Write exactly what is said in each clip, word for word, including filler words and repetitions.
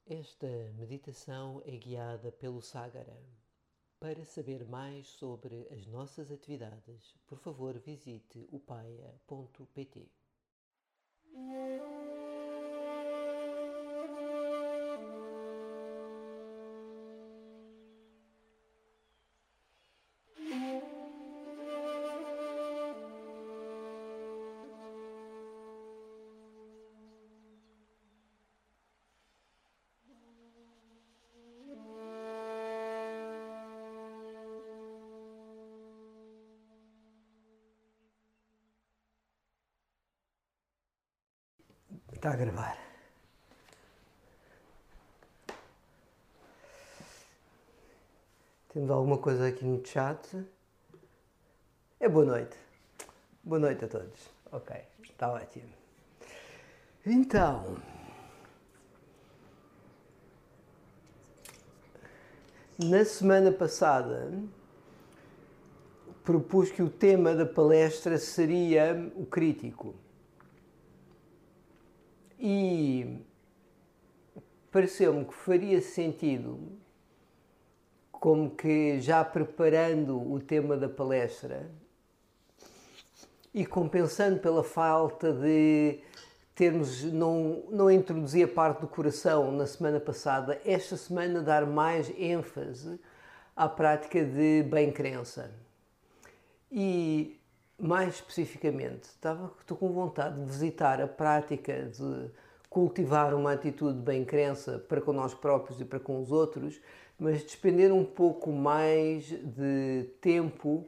Esta meditação é guiada pelo Sagara. Para saber mais sobre as nossas atividades, por favor visite upaya ponto pt. Está a gravar. Temos alguma coisa aqui no chat. É boa noite. Boa noite a todos. Ok, está ótimo. Então, na semana passada propus que o tema da palestra seria o crítico. E pareceu-me que faria sentido, como que já preparando o tema da palestra e compensando pela falta de termos, não, não introduzi a parte do coração na semana passada, esta semana dar mais ênfase à prática de bem-crença. E mais especificamente, estava, estou com vontade de visitar a prática de cultivar uma atitude de bem-crença para com nós próprios e para com os outros, mas despender um pouco mais de tempo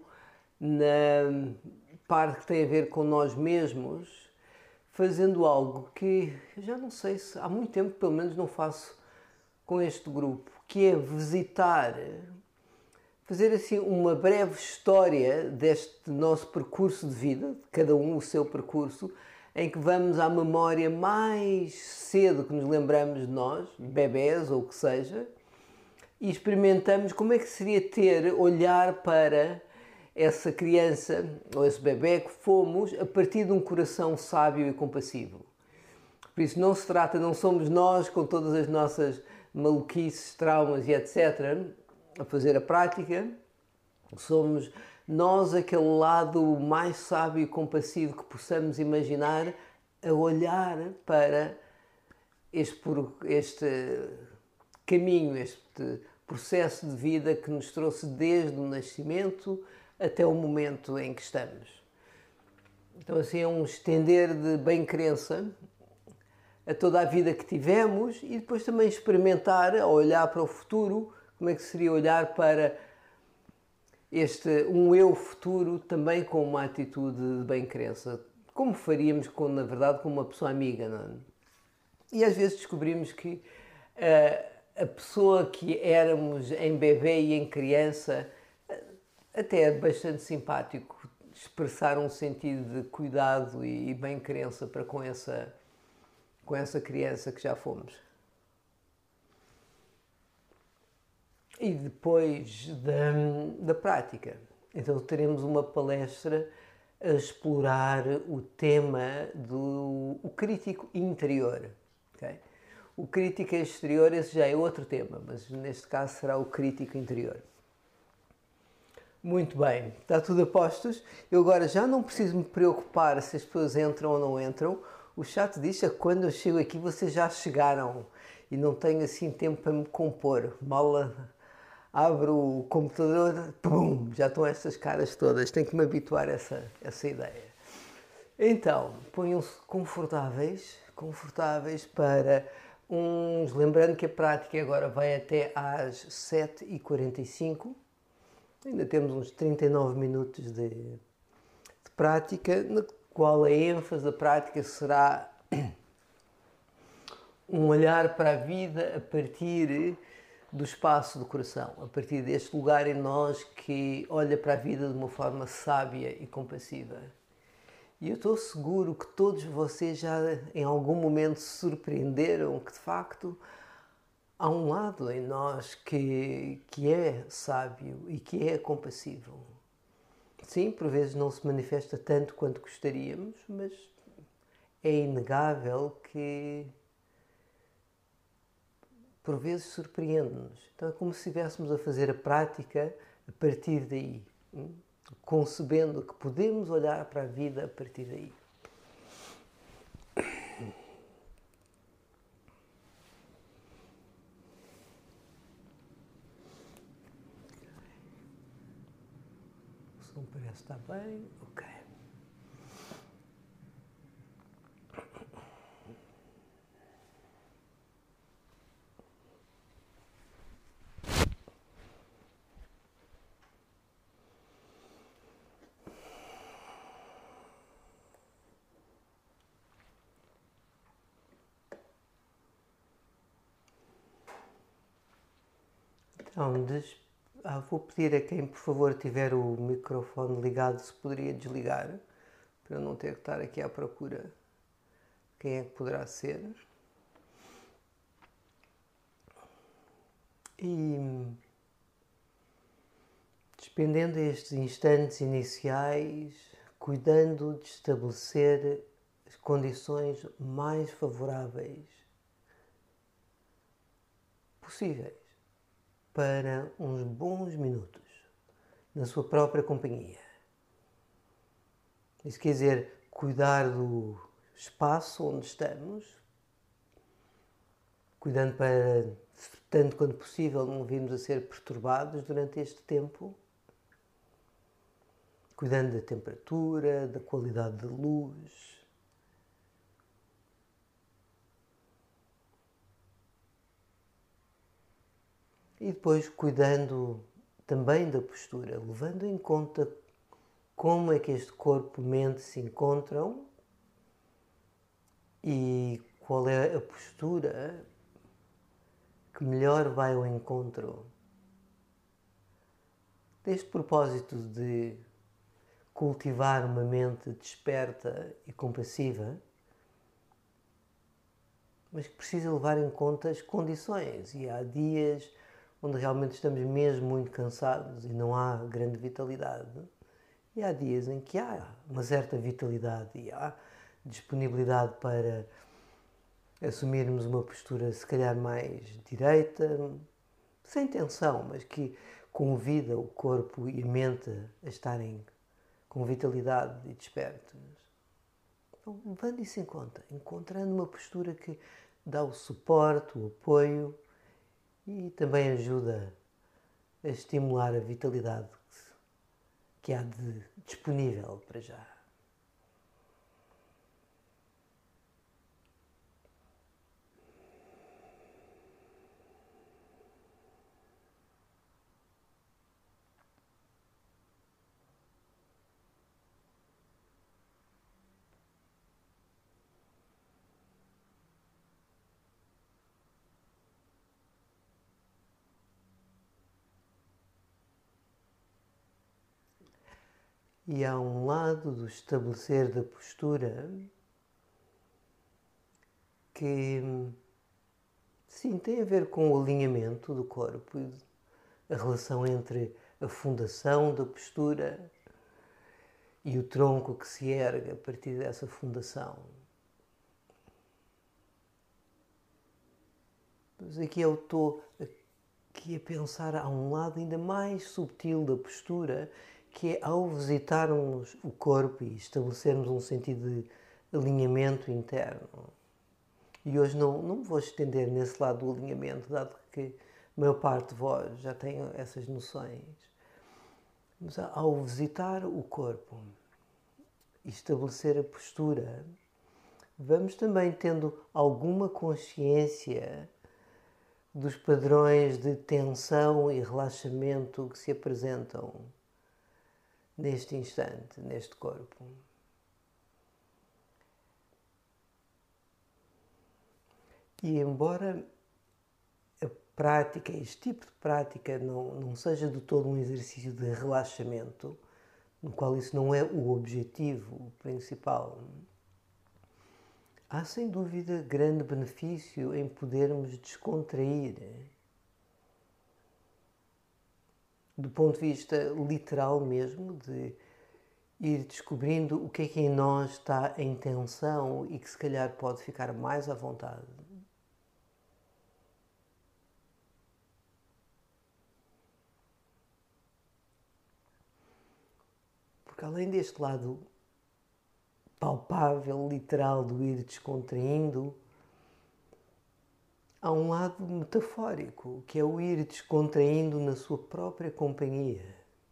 na parte que tem a ver com nós mesmos, fazendo algo que já não sei se há muito tempo, pelo menos, não faço com este grupo, que é visitar, fazer assim uma breve história deste nosso percurso de vida, cada um o seu percurso, em que vamos à memória mais cedo que nos lembramos de nós, bebés ou o que seja, e experimentamos como é que seria ter, olhar para essa criança ou esse bebé que fomos a partir de um coração sábio e compassivo. Por isso não se trata, não somos nós com todas as nossas maluquices, traumas e etcétera a fazer a prática, somos nós aquele lado mais sábio e compassivo que possamos imaginar a olhar para este, este caminho, este processo de vida que nos trouxe desde o nascimento até o momento em que estamos. Então assim é um estender de bem-crença a toda a vida que tivemos e depois também experimentar, ao olhar para o futuro, como é que seria olhar para este um eu futuro também com uma atitude de bem-crença, como faríamos, com, na verdade, com uma pessoa amiga, não é? E às vezes descobrimos que uh, a pessoa que éramos em bebê e em criança até é bastante simpático expressar um sentido de cuidado e bem-crença para com essa, com essa criança que já fomos. E depois da, da prática, então teremos uma palestra a explorar o tema do o crítico interior. Okay? O crítico exterior, esse já é outro tema, mas neste caso será o crítico interior. Muito bem, está tudo a postos. Eu agora já não preciso me preocupar se as pessoas entram ou não entram. O chat diz que quando eu chego aqui vocês já chegaram e não tenho assim tempo para me compor. Mal abro o computador, pum, já estão estas caras todas. Tenho que me habituar a essa, essa ideia. Então, ponham-se confortáveis, confortáveis para uns... Lembrando que a prática agora vai até às sete e quarenta e cinco. Ainda temos uns trinta e nove minutos de, de prática, na qual a ênfase da prática será um olhar para a vida a partir do espaço do coração, a partir deste lugar em nós que olha para a vida de uma forma sábia e compassiva. E eu estou seguro que todos vocês já em algum momento se surpreenderam que de facto há um lado em nós que, que é sábio e que é compassivo. Sim, por vezes não se manifesta tanto quanto gostaríamos, mas é inegável que por vezes surpreende-nos. Então é como se estivéssemos a fazer a prática a partir daí, concebendo que podemos olhar para a vida a partir daí. O som parece estar bem. Ok. Então, des... ah, vou pedir a quem, por favor, tiver o microfone ligado, se poderia desligar, para eu não ter que estar aqui à procura quem é que poderá ser. E, despendendo estes instantes iniciais, cuidando de estabelecer as condições mais favoráveis possíveis para uns bons minutos na sua própria companhia. Isso quer dizer, cuidar do espaço onde estamos, cuidando para, tanto quanto possível, não virmos a ser perturbados durante este tempo, cuidando da temperatura, da qualidade da luz. E depois cuidando também da postura, levando em conta como é que este corpo e mente se encontram e qual é a postura que melhor vai ao encontro deste propósito de cultivar uma mente desperta e compassiva, mas que precisa levar em conta as condições. E há dias onde realmente estamos mesmo muito cansados e não há grande vitalidade. E há dias em que há uma certa vitalidade e há disponibilidade para assumirmos uma postura se calhar mais direita, sem tensão, mas que convida o corpo e a mente a estarem com vitalidade e despertos. Então, levando isso em conta, encontrando uma postura que dá o suporte, o apoio e também ajuda a estimular a vitalidade que há de disponível para já. E há um lado do estabelecer da postura que, sim, tem a ver com o alinhamento do corpo e a relação entre a fundação da postura e o tronco que se ergue a partir dessa fundação. Mas aqui eu estou aqui a pensar, há um lado ainda mais subtil da postura, que é ao visitarmos o corpo e estabelecermos um sentido de alinhamento interno. E hoje não, não me vou estender nesse lado do alinhamento, dado que a maior parte de vós já tem essas noções. Mas ao visitar o corpo e estabelecer a postura, vamos também tendo alguma consciência dos padrões de tensão e relaxamento que se apresentam neste instante, neste corpo. E embora a prática, este tipo de prática não, não seja de todo um exercício de relaxamento, no qual isso não é o objetivo principal, há sem dúvida grande benefício em podermos descontrair, do ponto de vista literal mesmo, de ir descobrindo o que é que em nós está em tensão e que se calhar pode ficar mais à vontade. Porque além deste lado palpável, literal, do ir descontraindo, há um lado metafórico, que é o ir descontraindo na sua própria companhia.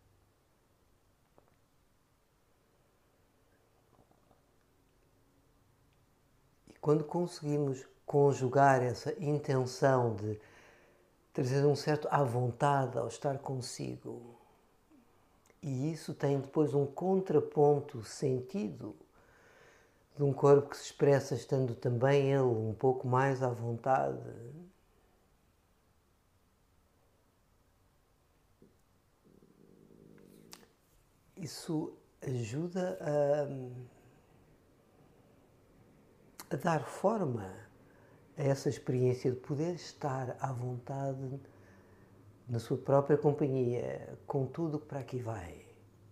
E quando conseguimos conjugar essa intenção de trazer um certo à vontade ao estar consigo, e isso tem depois um contraponto sentido de um corpo que se expressa estando também ele um pouco mais à vontade. Isso ajuda a, a dar forma a essa experiência de poder estar à vontade na sua própria companhia, com tudo o que para aqui vai.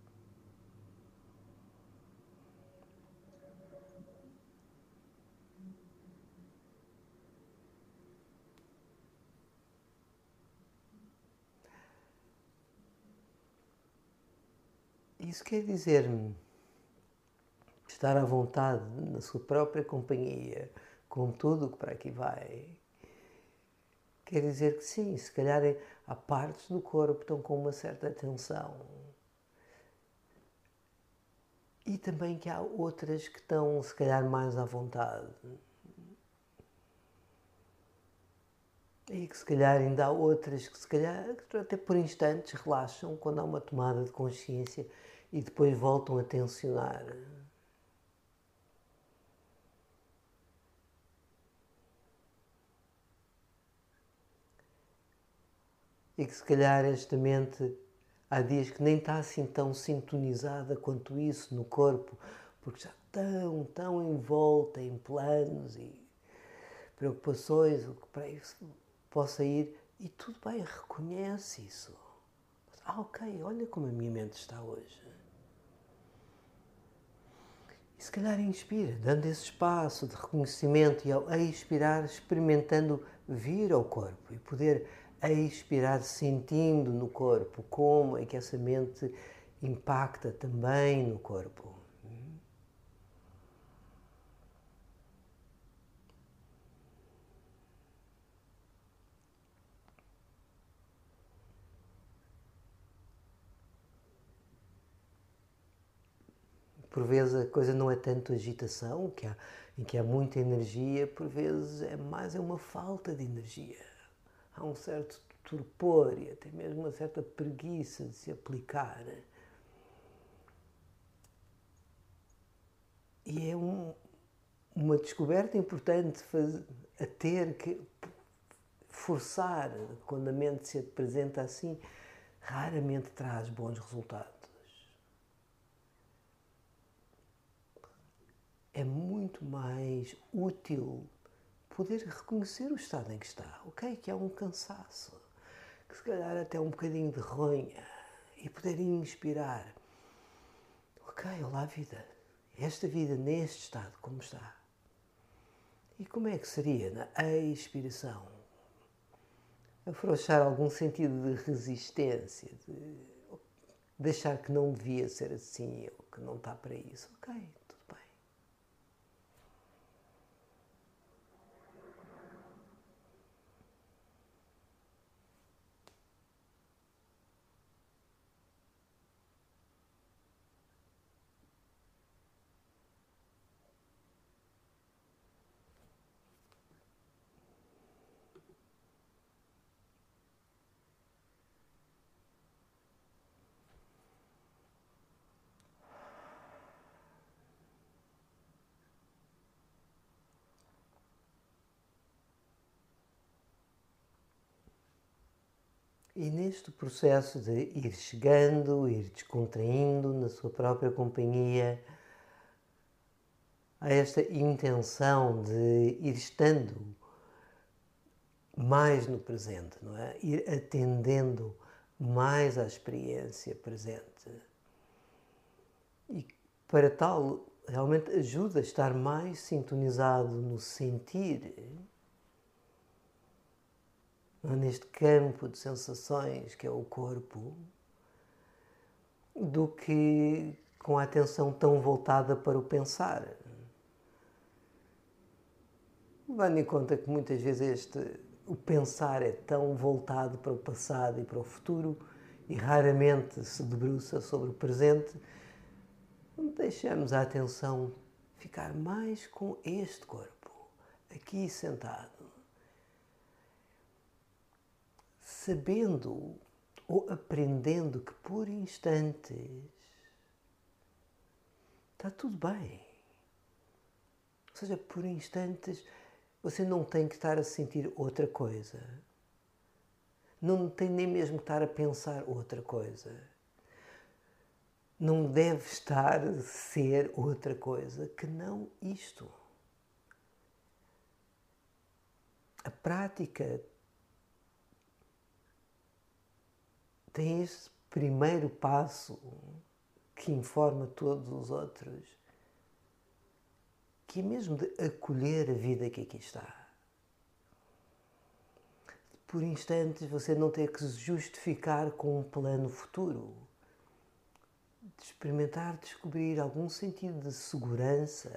Isso quer dizer estar à vontade na sua própria companhia, com tudo o que para aqui vai. Quer dizer que sim, se calhar há partes do corpo que estão com uma certa tensão. E também que há outras que estão, se calhar, mais à vontade. E que se calhar ainda há outras que se calhar até por instantes relaxam quando há uma tomada de consciência e depois voltam a tensionar. E que se calhar esta mente há dias que nem está assim tão sintonizada quanto isso no corpo, porque já tão, tão envolta em planos e preocupações, o que para isso possa ir, e tudo bem, reconhece isso. Ah, ok, olha como a minha mente está hoje. E se calhar inspira, dando esse espaço de reconhecimento e ao expirar, experimentando vir ao corpo e poder expirar sentindo no corpo como é que essa mente impacta também no corpo. Por vezes a coisa não é tanto agitação, que há, em que há muita energia, por vezes é mais é uma falta de energia. Há um certo torpor e até mesmo uma certa preguiça de se aplicar. E é um, uma descoberta importante fazer, a ter que forçar quando a mente se apresenta assim, raramente traz bons resultados. É muito mais útil poder reconhecer o estado em que está, ok? Que é um cansaço, que se calhar até um bocadinho de ronha, e poder inspirar. Ok, olá vida, esta vida neste estado como está. E como é que seria na expiração? Afrouxar algum sentido de resistência, de deixar que não devia ser assim, ou que não está para isso. Ok, tudo bem. E neste processo de ir chegando, ir descontraindo na sua própria companhia, há esta intenção de ir estando mais no presente, não é? Ir atendendo mais à experiência presente. E para tal, realmente ajuda a estar mais sintonizado no sentir, neste campo de sensações que é o corpo, do que com a atenção tão voltada para o pensar. Levando em conta que muitas vezes este, o pensar é tão voltado para o passado e para o futuro e raramente se debruça sobre o presente, deixamos a atenção ficar mais com este corpo, aqui sentado, sabendo ou aprendendo que por instantes está tudo bem. Ou seja, por instantes você não tem que estar a sentir outra coisa. Não tem nem mesmo que estar a pensar outra coisa. Não deve estar a ser outra coisa que não isto. A prática tem esse primeiro passo que informa todos os outros, que é mesmo de acolher a vida que aqui está. Por instantes você não ter que se justificar com um plano futuro. De experimentar descobrir algum sentido de segurança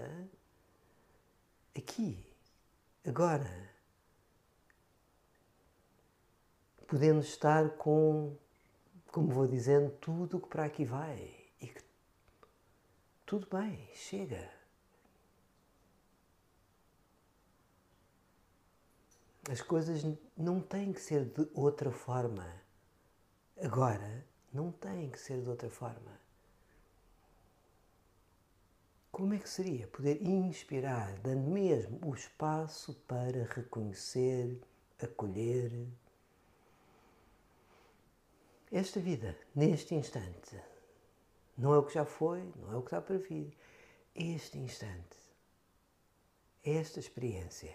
aqui, agora. Podendo estar com, como vou dizendo, tudo o que para aqui vai. E que tudo bem, chega. As coisas não têm que ser de outra forma. Agora, não têm que ser de outra forma. Como é que seria poder inspirar, dando mesmo o espaço para reconhecer, acolher esta vida, neste instante? Não é o que já foi, não é o que está para vir. Este instante, esta experiência.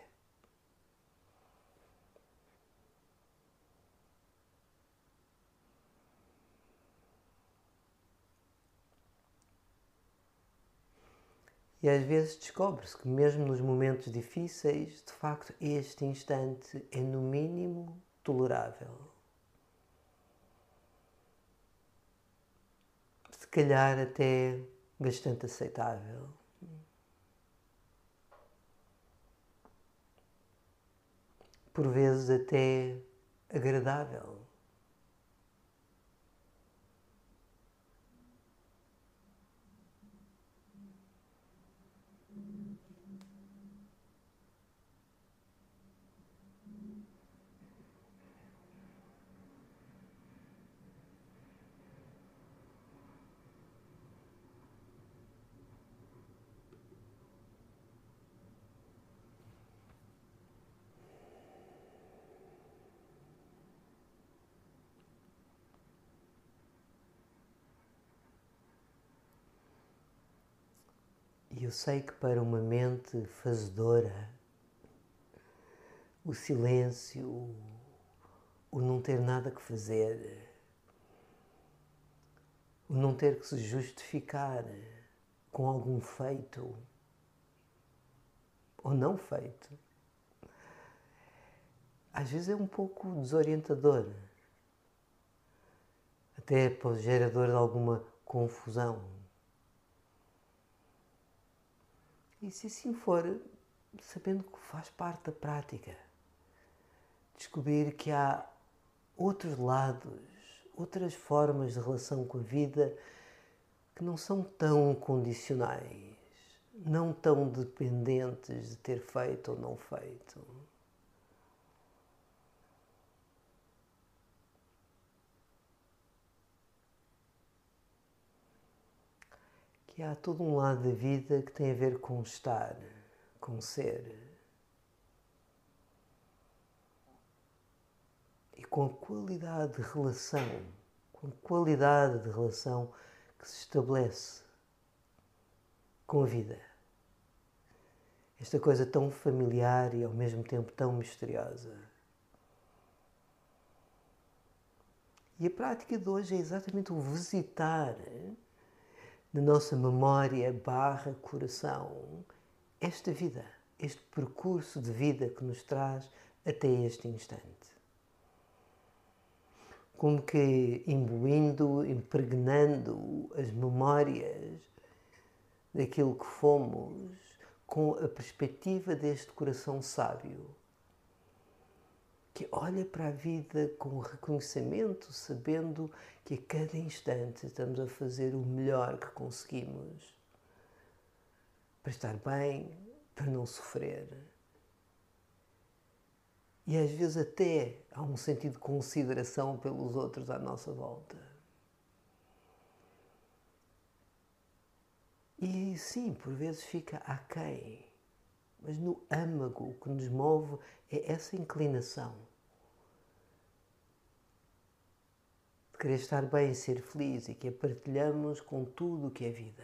E às vezes descobre-se que mesmo nos momentos difíceis, de facto, este instante é no mínimo tolerável. Se calhar até bastante aceitável. Por vezes até agradável. E eu sei que para uma mente fazedora, o silêncio, o não ter nada que fazer, o não ter que se justificar com algum feito ou não feito, às vezes é um pouco desorientador, até gerador de alguma confusão. E se assim for, sabendo que faz parte da prática, descobrir que há outros lados, outras formas de relação com a vida que não são tão condicionais, não tão dependentes de ter feito ou não feito. Que há todo um lado da vida que tem a ver com estar, com ser. E com a qualidade de relação, com a qualidade de relação que se estabelece com a vida. Esta coisa tão familiar e ao mesmo tempo tão misteriosa. E a prática de hoje é exatamente o visitar na nossa memória barra coração esta vida, este percurso de vida que nos traz até este instante. como que imbuindo, impregnando as memórias daquilo que fomos com a perspectiva deste coração sábio, que olha para a vida com reconhecimento, sabendo que a cada instante estamos a fazer o melhor que conseguimos para estar bem, para não sofrer. E às vezes até há um sentido de consideração pelos outros à nossa volta. E sim, por vezes fica aquém, mas no âmago o que nos move é essa inclinação de querer estar bem, ser feliz e que a partilhamos com tudo o que é vida.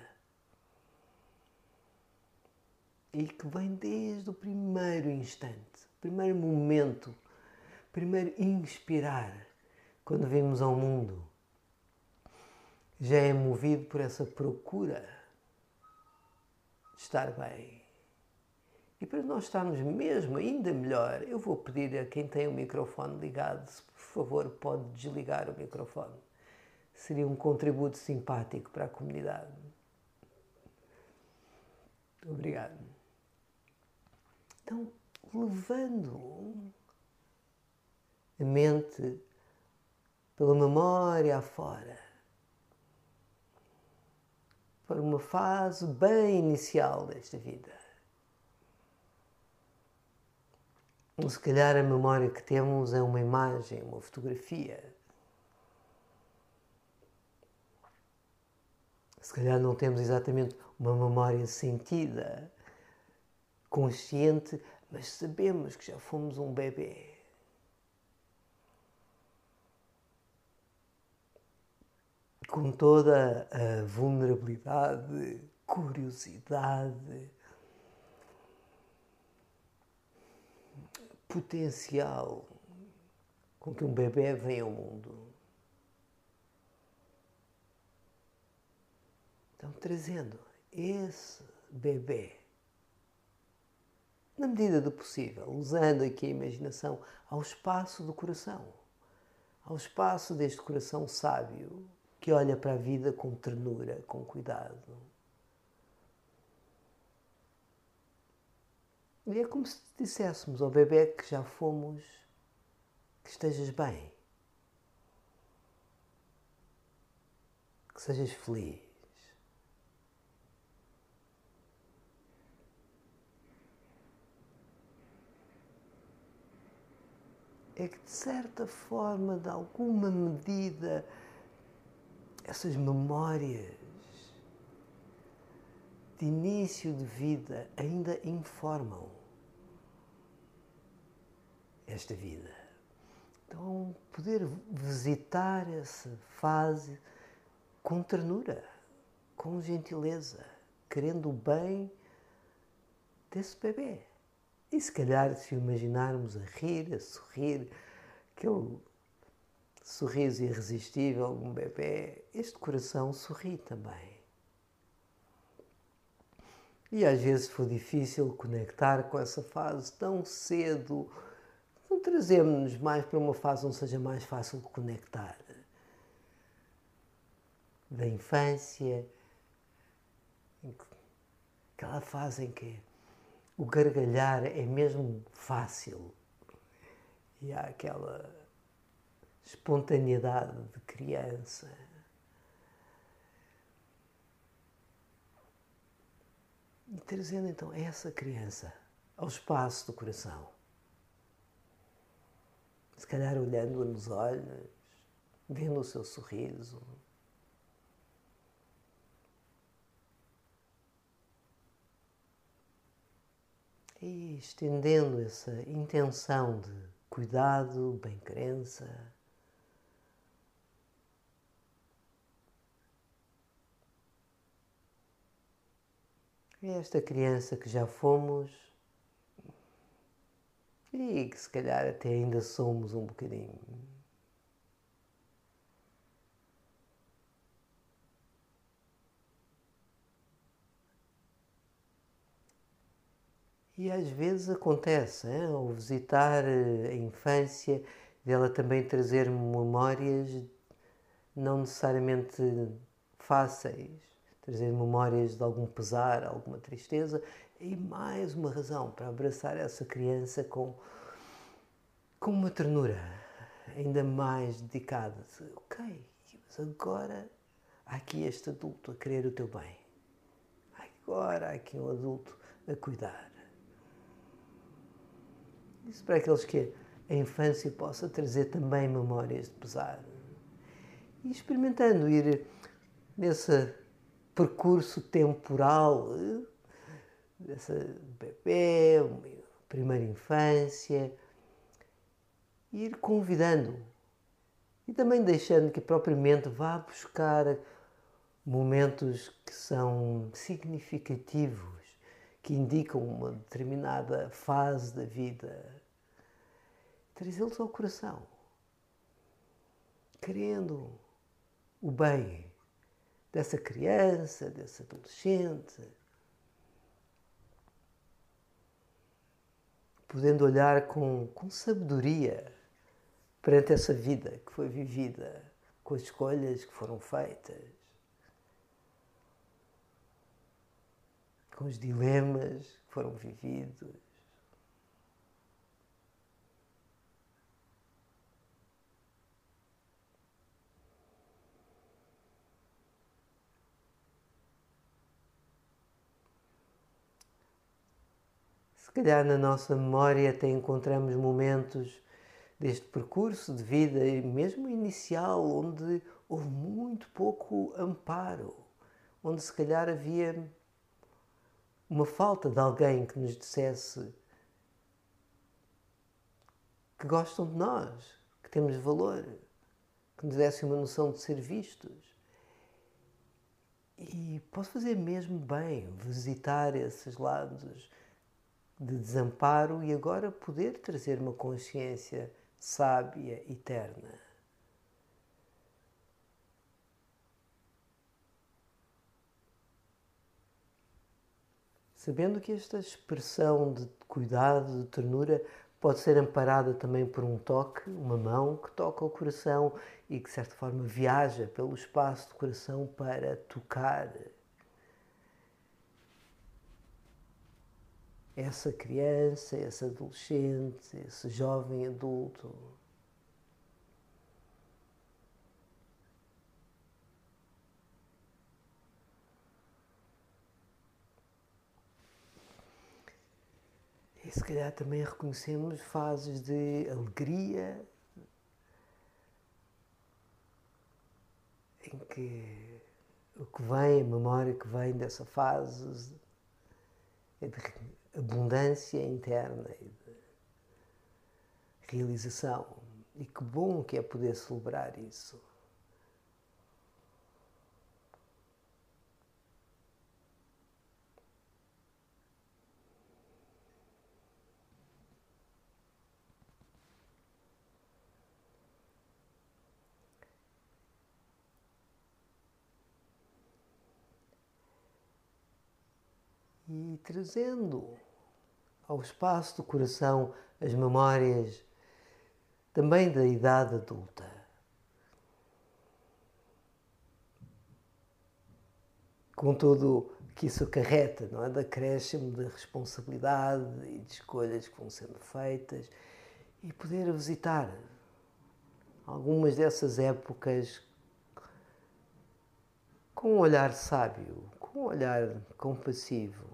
E que vem desde o primeiro instante, primeiro momento, primeiro inspirar, quando vimos ao mundo. Já é movido por essa procura de estar bem. E para nós estarmos mesmo ainda melhor, eu vou pedir a quem tem o microfone ligado, se por favor pode desligar o microfone. Seria um contributo simpático para a comunidade. Obrigado. Então, levando a mente pela memória afora, para uma fase bem inicial desta vida. Se calhar a memória que temos é uma imagem, uma fotografia. Se calhar não temos exatamente uma memória sentida, consciente, mas sabemos que já fomos um bebê. Com toda a vulnerabilidade, curiosidade, potencial com que um bebê vem ao mundo. Então, trazendo esse bebê, na medida do possível, usando aqui a imaginação, ao espaço do coração, ao espaço deste coração sábio, que olha para a vida com ternura, com cuidado. E é como se disséssemos ao bebê que já fomos, que estejas bem, que sejas feliz. É que, de certa forma, de alguma medida, essas memórias de início de vida ainda informam esta vida. Então, poder visitar essa fase com ternura, com gentileza, querendo o bem desse bebê. E se calhar, se o imaginarmos a rir, a sorrir, aquele sorriso irresistível de um bebê, este coração sorri também. E às vezes foi difícil conectar com essa fase tão cedo, então trazemos-nos mais para uma fase onde seja mais fácil de conectar. Da infância, aquela fase em que o gargalhar é mesmo fácil e há aquela espontaneidade de criança. E trazendo então essa criança ao espaço do coração. Se calhar olhando-a nos olhos, vendo o seu sorriso. E estendendo essa intenção de cuidado, bem-querença. É esta criança que já fomos e que se calhar até ainda somos um bocadinho. E às vezes acontece, hein, ao visitar a infância, de ela também trazer memórias não necessariamente fáceis, trazer memórias de algum pesar, alguma tristeza, e mais uma razão para abraçar essa criança com, com uma ternura ainda mais dedicada. Ok, mas agora há aqui este adulto a querer o teu bem. Agora há aqui um adulto a cuidar. Isso para aqueles que a infância possa trazer também memórias de pesar. E experimentando ir nesse percurso temporal dessa bebê, primeira infância, ir convidando e também deixando que a própria mente vá buscar momentos que são significativos, que indicam uma determinada fase da vida, trazê-los ao coração, querendo o bem dessa criança, desse adolescente, podendo olhar com, com sabedoria perante essa vida que foi vivida, com as escolhas que foram feitas, com os dilemas que foram vividos. Se calhar na nossa memória até encontramos momentos deste percurso de vida, mesmo inicial, onde houve muito pouco amparo, onde se calhar havia uma falta de alguém que nos dissesse que gostam de nós, que temos valor, que nos desse uma noção de ser vistos. E posso fazer mesmo bem visitar esses lados de desamparo e agora poder trazer uma consciência sábia e terna. Sabendo que esta expressão de cuidado, de ternura, pode ser amparada também por um toque, uma mão que toca o coração e que, de certa forma, viaja pelo espaço do coração para tocar essa criança, esse adolescente, esse jovem adulto. E se calhar também reconhecemos fases de alegria, em que o que vem, a memória que vem dessa fase é de abundância interna e de realização. E que bom que é poder celebrar isso. E trazendo ao espaço do coração as memórias também da idade adulta. Com tudo que isso acarreta, não é? De acréscimo de responsabilidade e de escolhas que vão sendo feitas e poder visitar algumas dessas épocas com um olhar sábio, com um olhar compassivo,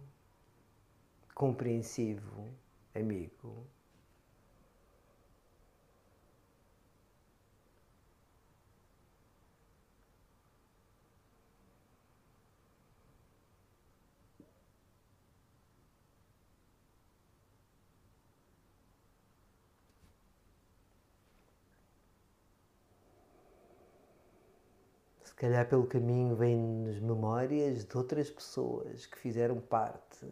compreensivo, amigo. Se calhar pelo caminho vêm-nos memórias de outras pessoas que fizeram parte.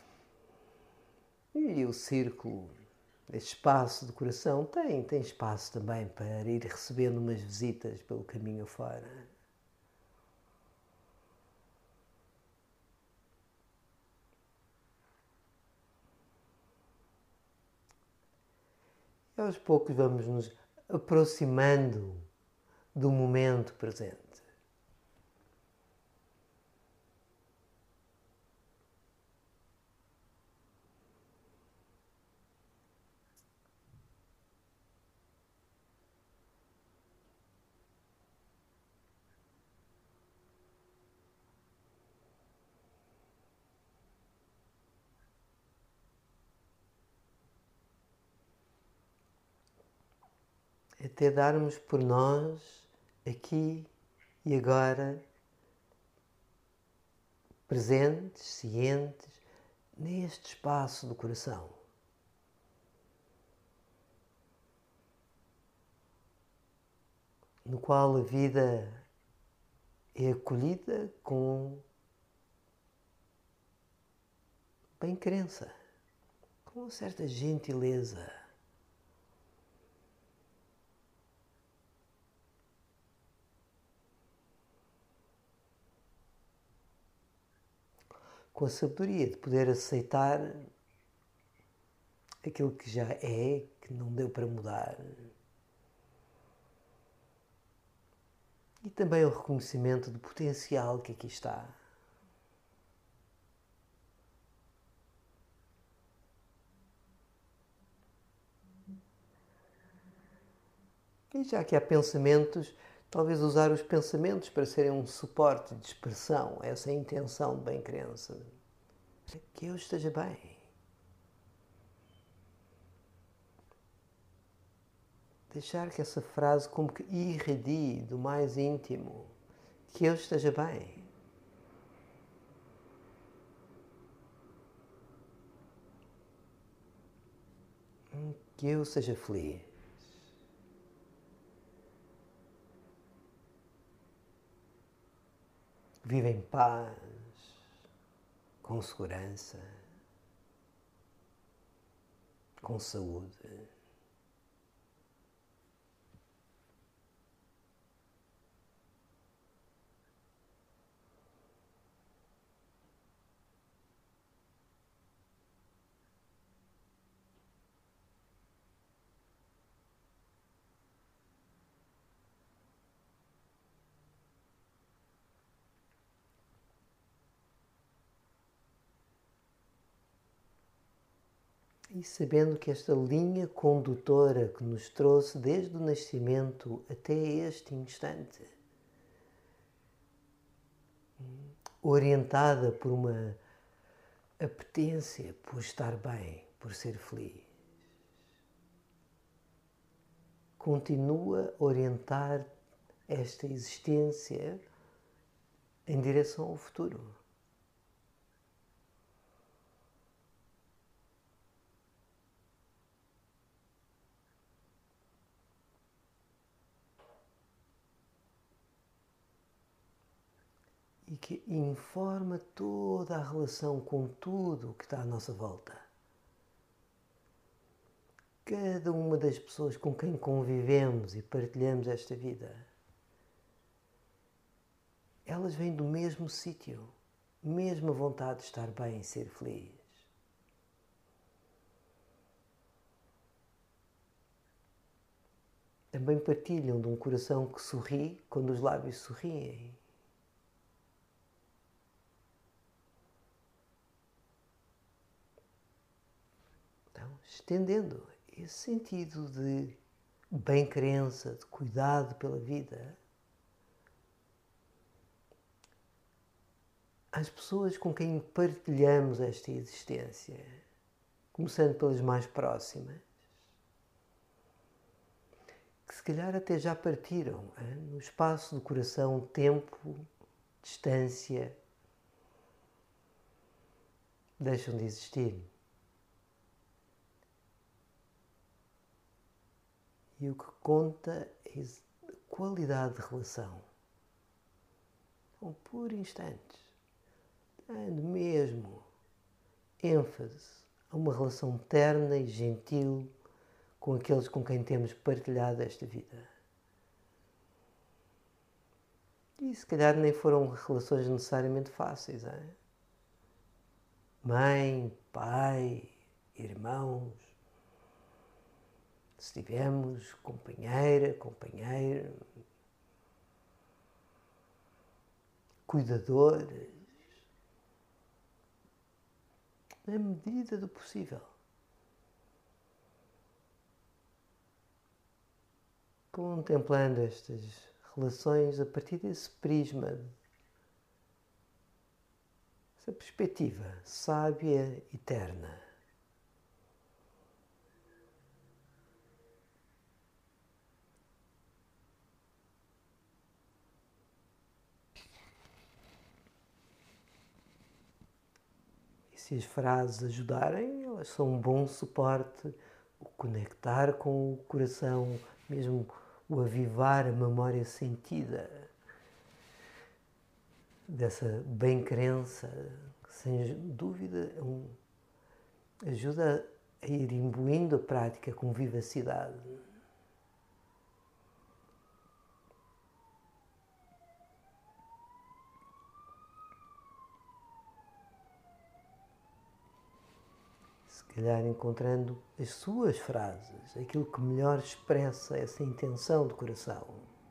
E o círculo, este espaço do coração, tem, tem espaço também para ir recebendo umas visitas pelo caminho fora. E aos poucos vamos nos aproximando do momento presente. Até darmos por nós, aqui e agora, presentes, cientes, neste espaço do coração. No qual a vida é acolhida com bem-crença, com uma certa gentileza. Com a sabedoria de poder aceitar aquilo que já é, que não deu para mudar. E também o reconhecimento do potencial que aqui está. E já que há pensamentos, talvez usar os pensamentos para serem um suporte de expressão, essa intenção de bem-crença. Que eu esteja bem. Deixar que essa frase como que irradie do mais íntimo. Que eu esteja bem. Que eu seja feliz. Viva em paz, com segurança, com saúde. E sabendo que esta linha condutora que nos trouxe desde o nascimento até este instante, orientada por uma apetência por estar bem, por ser feliz, continua a orientar esta existência em direção ao futuro. E que informa toda a relação com tudo o que está à nossa volta. Cada uma das pessoas com quem convivemos e partilhamos esta vida, elas vêm do mesmo sítio, mesma vontade de estar bem e ser feliz. Também partilham de um coração que sorri quando os lábios sorriem. Então, estendendo esse sentido de bem-crença, de cuidado pela vida, às pessoas com quem partilhamos esta existência, começando pelas mais próximas, que se calhar até já partiram, hein? No espaço do coração, tempo, distância, deixam de existir. E o que conta é a qualidade de relação. São por instantes, dando mesmo ênfase a uma relação terna e gentil com aqueles com quem temos partilhado esta vida. E se calhar nem foram relações necessariamente fáceis, hein? Mãe, pai, irmãos, se tivermos companheira, companheiro, cuidadores, na medida do possível. Contemplando estas relações a partir desse prisma, essa perspectiva sábia, eterna. E se as frases ajudarem, elas são um bom suporte, o conectar com o coração, mesmo o avivar a memória sentida dessa bem-crença, sem dúvida, um, ajuda a ir imbuindo a prática com vivacidade. Se calhar encontrando as suas frases, aquilo que melhor expressa essa intenção do coração.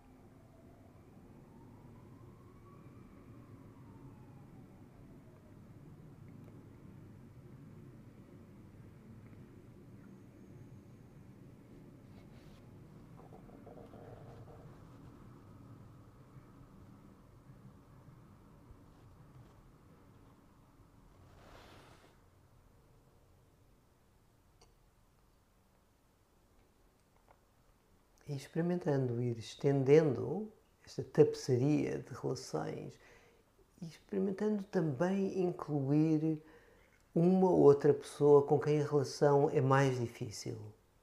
E experimentando, ir estendendo esta tapeçaria de relações e experimentando também incluir uma ou outra pessoa com quem a relação é mais difícil.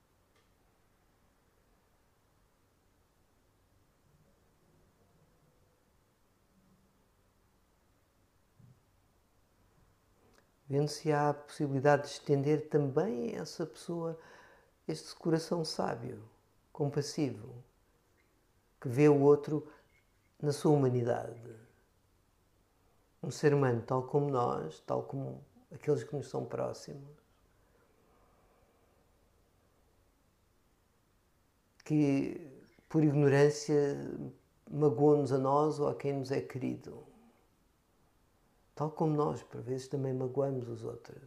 Vendo se há a possibilidade de estender também a essa pessoa este coração sábio, compassivo, que vê o outro na sua humanidade. Um ser humano tal como nós, tal como aqueles que nos são próximos, que por ignorância magoam-nos a nós ou a quem nos é querido. Tal como nós, por vezes, também magoamos os outros.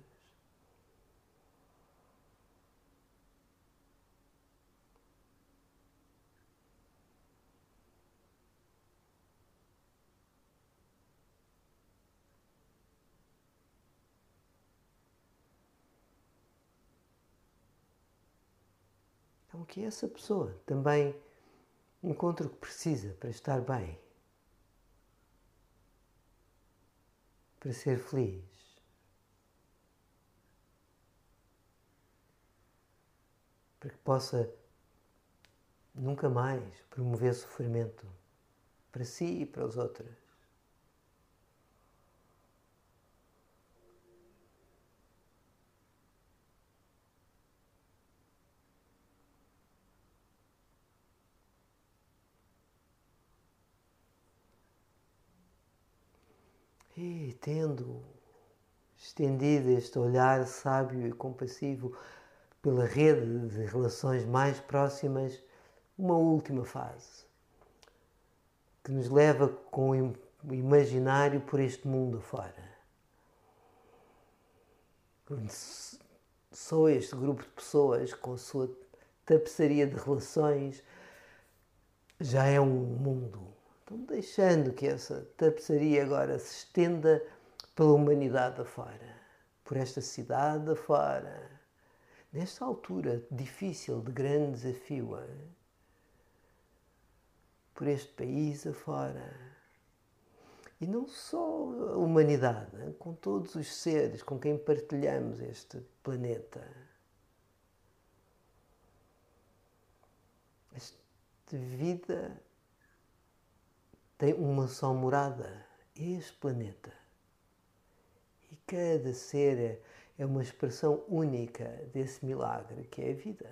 Então, que essa pessoa também encontre o que precisa para estar bem, para ser feliz. Para que possa nunca mais promover sofrimento para si e para os outros. E tendo estendido este olhar sábio e compassivo pela rede de relações mais próximas, uma última fase que nos leva com o imaginário por este mundo afora. Só este grupo de pessoas, com a sua tapeçaria de relações, já é um mundo. Então, deixando que essa tapeçaria agora se estenda pela humanidade afora, por esta cidade afora, nesta altura difícil, de grande desafio, hein? Por este país afora. E não só a humanidade, hein? Com todos os seres com quem partilhamos este planeta. Esta vida tem uma só morada, este planeta. E cada ser é uma expressão única desse milagre que é a vida.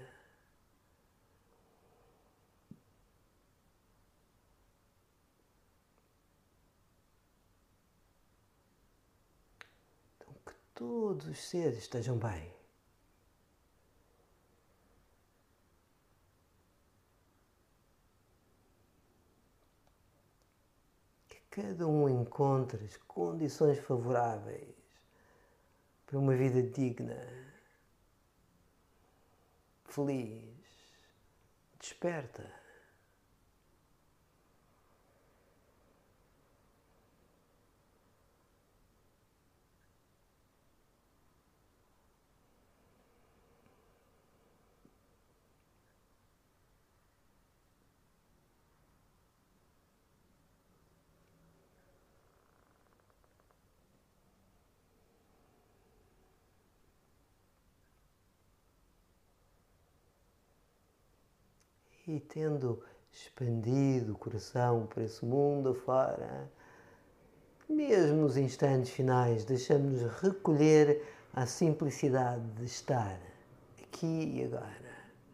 Então, que todos os seres estejam bem. cada um encontre as condições favoráveis para uma vida digna, feliz, desperta. E tendo expandido o coração por esse mundo afora, mesmo nos instantes finais, deixamos-nos recolher à simplicidade de estar aqui e agora,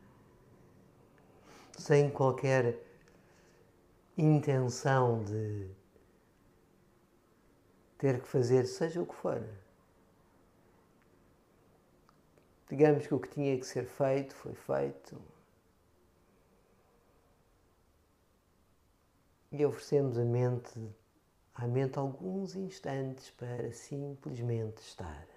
sem qualquer intenção de ter que fazer seja o que for. Digamos que o que tinha que ser feito foi feito. E oferecemos a mente, à mente alguns instantes para simplesmente estar.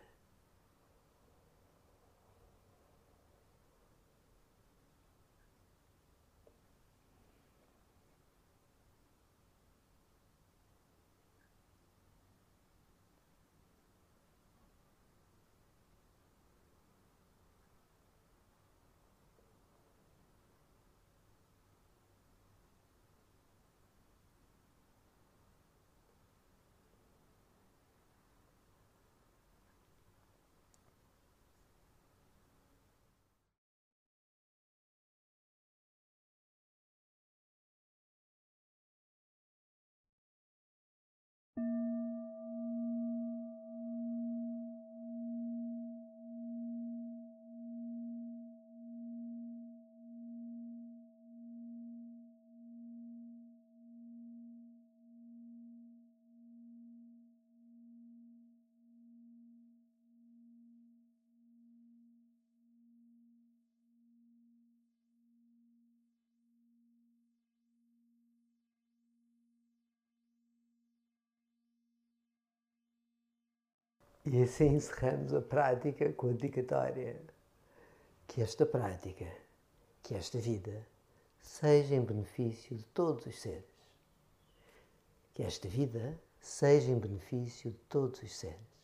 E assim encerramos a prática com a dedicatória. Que esta prática, que esta vida, seja em benefício de todos os seres. Que esta vida seja em benefício de todos os seres.